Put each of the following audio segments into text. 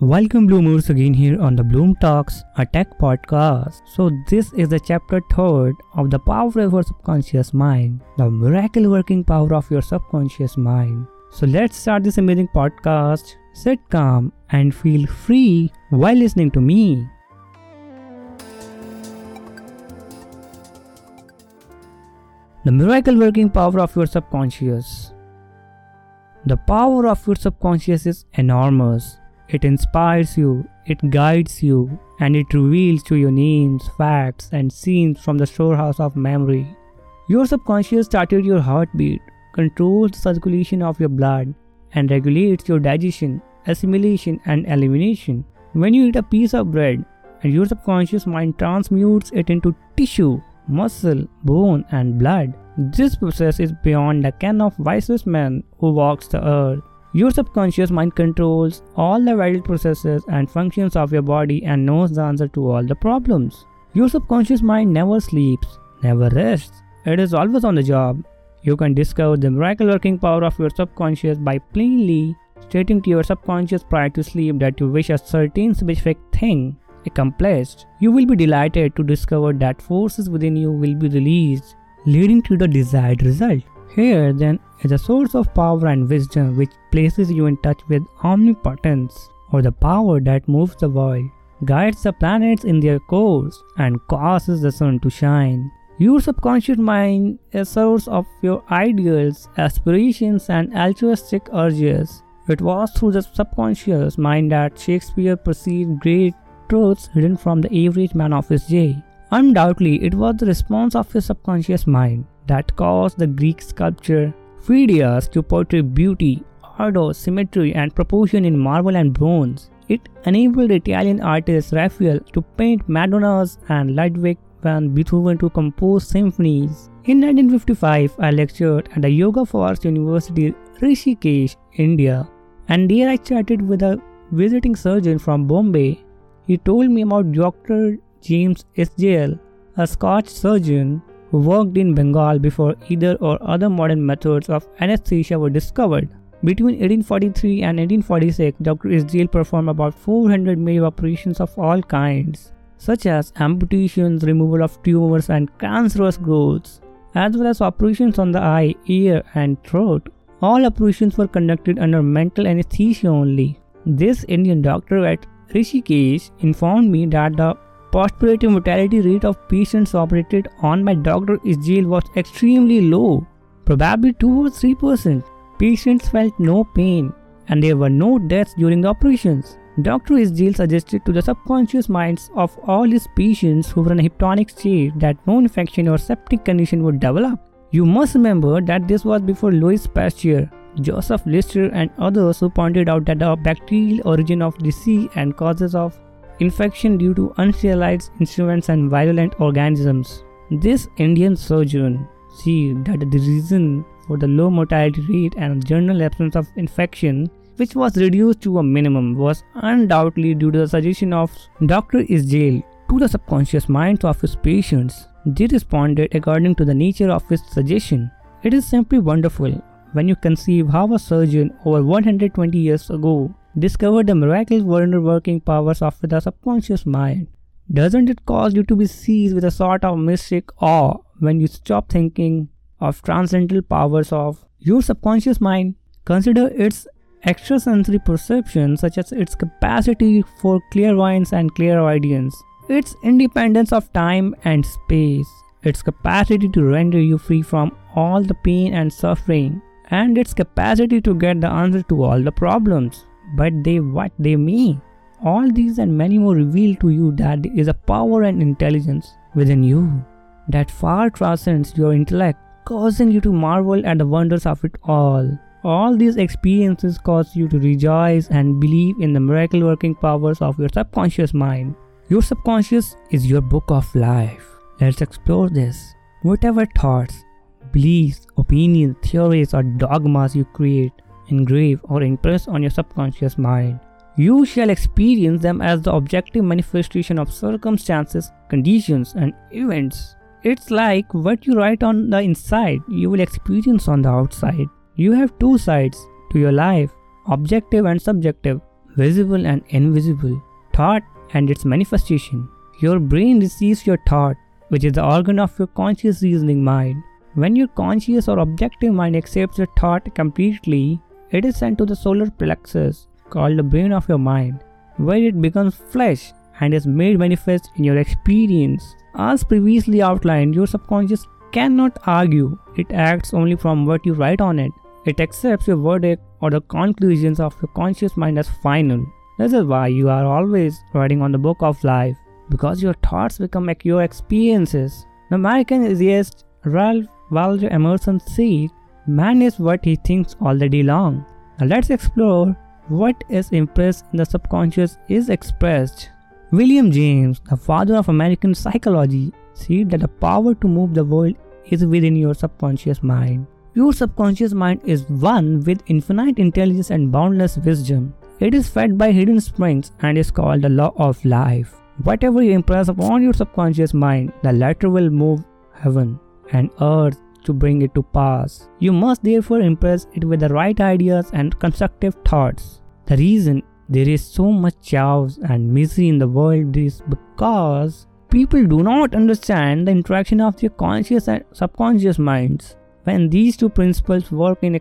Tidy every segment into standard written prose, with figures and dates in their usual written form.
Welcome Bloomers again here on the Bloom Talks, a tech podcast. So this is the chapter 3rd of the power of your subconscious mind, the miracle working power of your subconscious mind. So let's start this amazing podcast. Sit calm and feel free while listening to me. The miracle working power of your subconscious. The power of your subconscious is enormous. It inspires you, it guides you, and it reveals to you names, facts, and scenes from the storehouse of memory. Your subconscious started your heartbeat, controls the circulation of your blood, and regulates your digestion, assimilation, and elimination. When you eat a piece of bread, and your subconscious mind transmutes it into tissue, muscle, bone, and blood. This process is beyond the ken of wisest man who walks the earth. Your subconscious mind controls all the vital processes and functions of your body and knows the answer to all the problems. Your subconscious mind never sleeps, never rests. It is always on the job. You can discover the miracle working power of your subconscious by plainly stating to your subconscious prior to sleep that you wish a certain specific thing accomplished. You will be delighted to discover that forces within you will be released, leading to the desired result. Here then is a source of power and wisdom which places you in touch with omnipotence, or the power that moves the world, guides the planets in their course, and causes the sun to shine. Your subconscious mind is a source of your ideals, aspirations, and altruistic urges. It was through the subconscious mind that Shakespeare perceived great truths hidden from the average man of his day. Undoubtedly, it was the response of his subconscious mind that caused the Greek sculptor Phidias to portray beauty, order, symmetry, and proportion in marble and bronze. It enabled Italian artist Raphael to paint Madonnas and Ludwig van Beethoven to compose symphonies. In 1955, I lectured at the Yoga Force University, Rishikesh, India, and there I chatted with a visiting surgeon from Bombay. He told me about Dr. James Isdale, a Scotch surgeon who worked in Bengal before either or other modern methods of anesthesia were discovered. Between 1843 and 1846, Dr. Isdale performed about 400 major operations of all kinds, such as amputations, removal of tumors and cancerous growths, as well as operations on the eye, ear, and throat. All operations were conducted under mental anesthesia only. This Indian doctor at Rishikesh informed me that the postoperative mortality rate of patients operated on by Dr. Isdale was extremely low, probably 2 or 3%. Patients felt no pain, and there were no deaths during the operations. Dr. Isdale suggested to the subconscious minds of all his patients who were in a hypnotic state that no infection or septic condition would develop. You must remember that this was before Louis Pasteur, Joseph Lister, and others who pointed out that the bacterial origin of disease and causes of infection due to unsterilized instruments and virulent organisms. This Indian surgeon said that the reason for the low mortality rate and general absence of infection, which was reduced to a minimum, was undoubtedly due to the suggestion of Dr. Isdale to the subconscious minds of his patients. They responded according to the nature of his suggestion. It is simply wonderful when you conceive how a surgeon over 120 years ago discovered the miraculous wonder working powers of the subconscious mind. Doesn't it cause you to be seized with a sort of mystic awe when you stop thinking of transcendental powers of your subconscious mind? Consider its extrasensory perception, such as its capacity for clairvoyance and clairaudience, its independence of time and space, its capacity to render you free from all the pain and suffering, and its capacity to get the answer to all the problems. But what they mean. All these and many more reveal to you that there is a power and intelligence within you that far transcends your intellect, causing you to marvel at the wonders of it all. All these experiences cause you to rejoice and believe in the miracle working powers of your subconscious mind. Your subconscious is your book of life. Let's explore this. Whatever thoughts, beliefs, opinions, theories, or dogmas you create, engrave, or impress on your subconscious mind, you shall experience them as the objective manifestation of circumstances, conditions, and events. It's like what you write on the inside, you will experience on the outside. You have two sides to your life, objective and subjective. visible and invisible, thought and its manifestation. Your brain receives your thought, which is the organ of your conscious reasoning mind. When your conscious or objective mind accepts your thought completely, it is sent to the solar plexus, called the brain of your mind, where it becomes flesh and is made manifest in your experience. As previously outlined, your subconscious cannot argue. It acts only from what you write on it. It accepts your verdict or the conclusions of your conscious mind as final. This is why you are always writing on the book of life, because your thoughts become like your experiences. The American essayist Ralph Waldo Emerson said, "Man is what he thinks all the day long." Now let's explore what is impressed in the subconscious is expressed. William James, the father of American psychology, said that the power to move the world is within your subconscious mind. Your subconscious mind is one with infinite intelligence and boundless wisdom. It is fed by hidden springs and is called the law of life. Whatever you impress upon your subconscious mind, the latter will move heaven and earth to bring it to pass. You must therefore impress it with the right ideas and constructive thoughts. The reason there is so much chaos and misery in the world is because people do not understand the interaction of their conscious and subconscious minds. When these two principles work in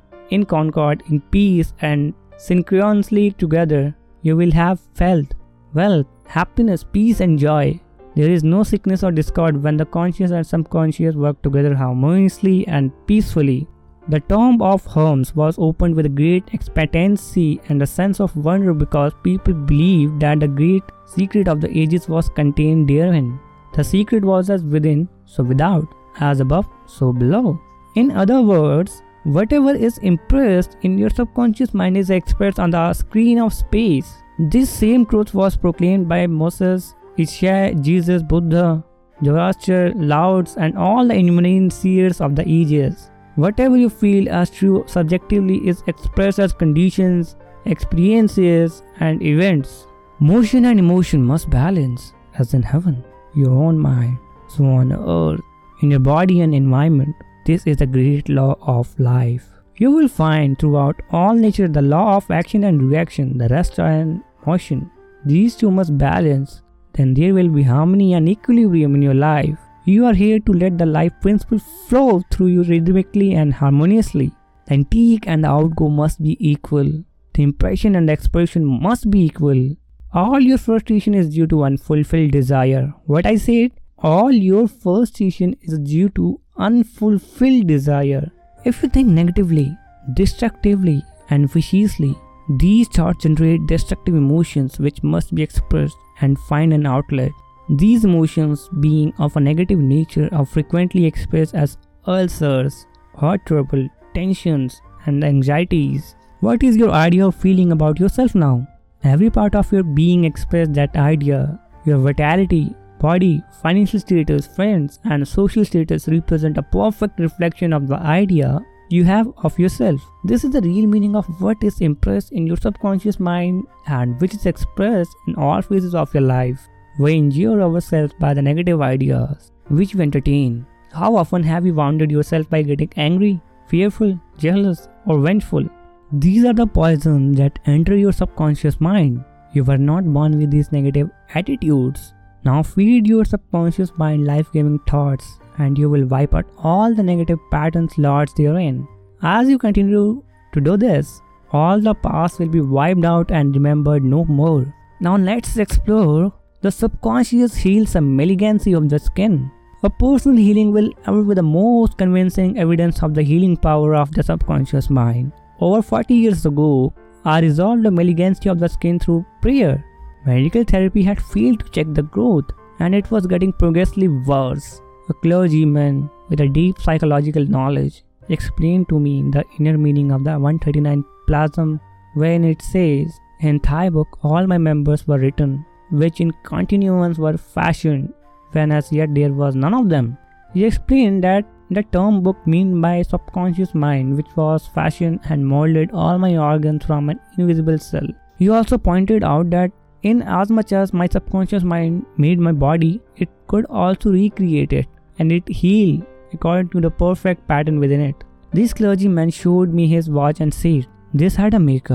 concord, in peace and synchronously together, you will have wealth, happiness, peace and joy. There is no sickness or discord when the conscious and subconscious work together harmoniously and peacefully. The tomb of Hermes was opened with great expectancy and a sense of wonder because people believed that the great secret of the ages was contained therein. The secret was as within, so without, as above, so below. In other words, whatever is impressed in your subconscious mind is expressed on the screen of space. This same truth was proclaimed by Moses, Isaiah, Jesus, Buddha, Zoroaster, Laos, and all the illuminated seers of the ages. Whatever you feel as true subjectively is expressed as conditions, experiences, and events. Motion and emotion must balance, as in heaven, your own mind, so on earth, in your body and environment. This is the great law of life. You will find throughout all nature the law of action and reaction, the rest are in motion. These two must balance, then there will be harmony and equilibrium in your life. You are here to let the life principle flow through you rhythmically and harmoniously. The intake and the outgo must be equal. The impression and the expression must be equal. All your frustration is due to unfulfilled desire. What I said? All your frustration is due to unfulfilled desire. If you think negatively, destructively, and viciously, these thoughts generate destructive emotions which must be expressed and find an outlet. These emotions, being of a negative nature, are frequently expressed as ulcers, heart trouble, tensions, and anxieties. What is your idea of feeling about yourself now? Every part of your being expresses that idea. Your vitality, body, financial status, friends, and social status represent a perfect reflection of the idea you have of yourself. This is the real meaning of what is impressed in your subconscious mind and which is expressed in all phases of your life. We injure ourselves by the negative ideas which we entertain. How often have you wounded yourself by getting angry, fearful, jealous, or vengeful? These are the poisons that enter your subconscious mind. You were not born with these negative attitudes. Now feed your subconscious mind life-giving thoughts and you will wipe out all the negative patterns lodged therein. As you continue to do this, all the past will be wiped out and remembered no more. Now let's explore the subconscious heals the malignancy of the skin. A personal healing will ever be the most convincing evidence of the healing power of the subconscious mind. Over 40 years ago, I resolved the malignancy of the skin through prayer. Medical therapy had failed to check the growth and it was getting progressively worse. A clergyman with a deep psychological knowledge explained to me the inner meaning of the 139 plasm when it says, "In Thy book all my members were written, which in continuance were fashioned, when as yet there was none of them." He explained that the term book meant by subconscious mind which was fashioned and molded all my organs from an invisible cell. He also pointed out that in as much as my subconscious mind made my body, it could also recreate it and it healed according to the perfect pattern within it. This clergyman showed me his watch and said, "This had a maker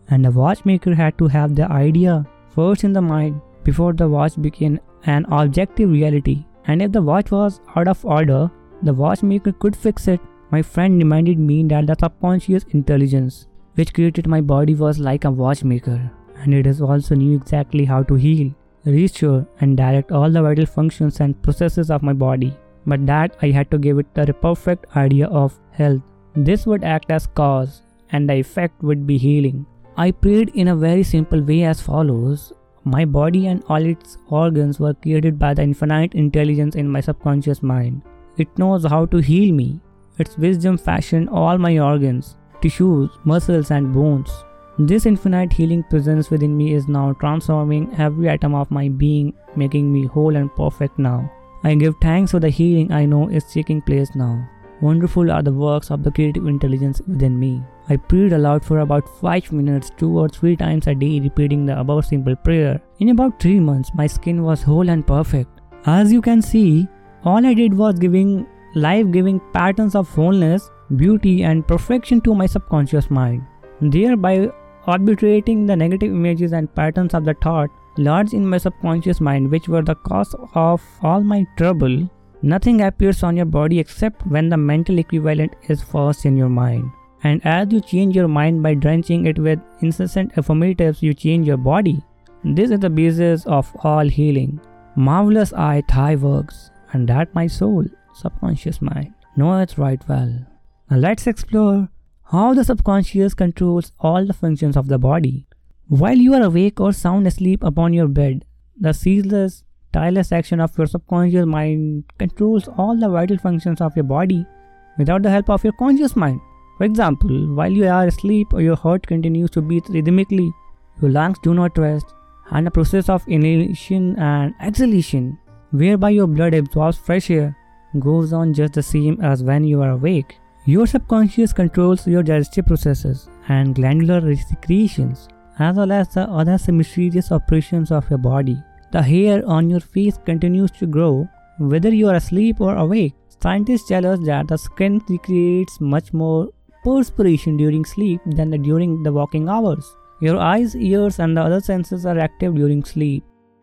and the watchmaker had to have the idea first in the mind before the watch became an objective reality. And if the watch was out of order, the watchmaker could fix it. My friend reminded me that the subconscious intelligence which created my body was like a watchmaker, and it is also knew exactly how to heal, restore, and direct all the vital functions and processes of my body. But that I had to give it the perfect idea of health. This would act as cause, and the effect would be healing. I prayed in a very simple way as follows. My body and all its organs were created by the infinite intelligence in my subconscious mind. It knows how to heal me. Its wisdom fashioned all my organs, tissues, muscles, and bones. This infinite healing presence within me is now transforming every atom of my being, making me whole and perfect now. I give thanks for the healing I know is taking place now. Wonderful are the works of the creative intelligence within me. I prayed aloud for about 5 minutes, 2 or 3 times a day, repeating the above simple prayer. In about 3 months, my skin was whole and perfect. As you can see, all I did was giving life-giving patterns of wholeness, beauty, and perfection to my subconscious mind, thereby arbitrating the negative images and patterns of the thought lodged in my subconscious mind, which were the cause of all my trouble. Nothing appears on your body except when the mental equivalent is first in your mind. And as you change your mind by drenching it with incessant affirmatives, you change your body. This is the basis of all healing. Marvelous are thy works, and that my soul, subconscious mind, knoweth right well. Now let's explore how the subconscious controls all the functions of the body. While you are awake or sound asleep upon your bed, the ceaseless, tireless action of your subconscious mind controls all the vital functions of your body without the help of your conscious mind. For example, while you are asleep, your heart continues to beat rhythmically, your lungs do not rest, and the process of inhalation and exhalation, whereby your blood absorbs fresh air, goes on just the same as when you are awake. Your subconscious controls your digestive processes and glandular secretions, as well as the other mysterious operations of your body. The hair on your face continues to grow whether you are asleep or awake. Scientists tell us that the skin secretes much more perspiration during sleep than during the waking hours. Your eyes, ears, and the other senses are active during sleep.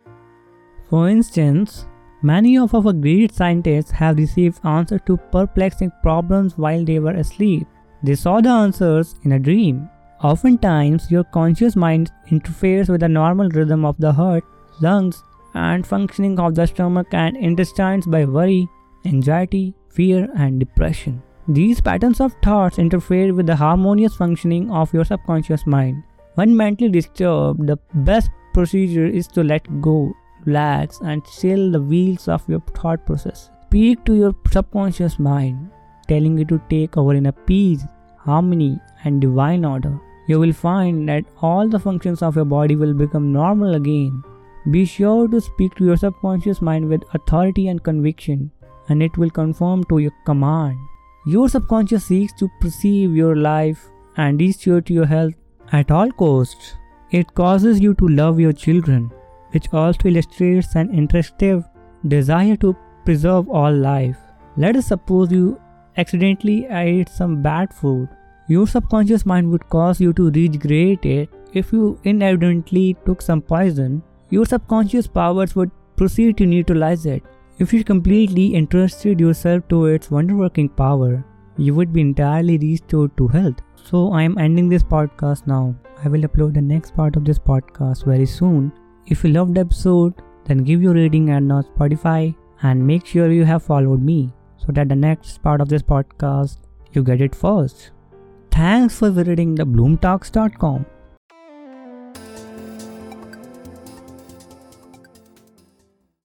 For instance, many of our great scientists have received answers to perplexing problems while they were asleep. They saw the answers in a dream. Oftentimes, your conscious mind interferes with the normal rhythm of the heart, lungs, and functioning of the stomach and intestines by worry, anxiety, fear, and depression. These patterns of thoughts interfere with the harmonious functioning of your subconscious mind. When mentally disturbed, the best procedure is to let go, relax, and still the wheels of your thought process. Speak to your subconscious mind, telling it to take over in a peace, harmony, and divine order. You will find that all the functions of your body will become normal again. Be sure to speak to your subconscious mind with authority and conviction, and it will conform to your command. Your subconscious seeks to perceive your life and restore to your health at all costs. It causes you to love your children, which also illustrates an instinctive desire to preserve all life. Let us suppose you accidentally ate some bad food. Your subconscious mind would cause you to regret it. If you inadvertently took some poison, your subconscious powers would proceed to neutralize it. If you completely entrusted yourself to its wonder-working power, you would be entirely restored to health. So I am ending this podcast now. I will upload the next part of this podcast very soon. If you loved the episode, then give your rating and on Spotify, and make sure you have followed me so that the next part of this podcast you get it first. Thanks for visiting thebloomtalks.com.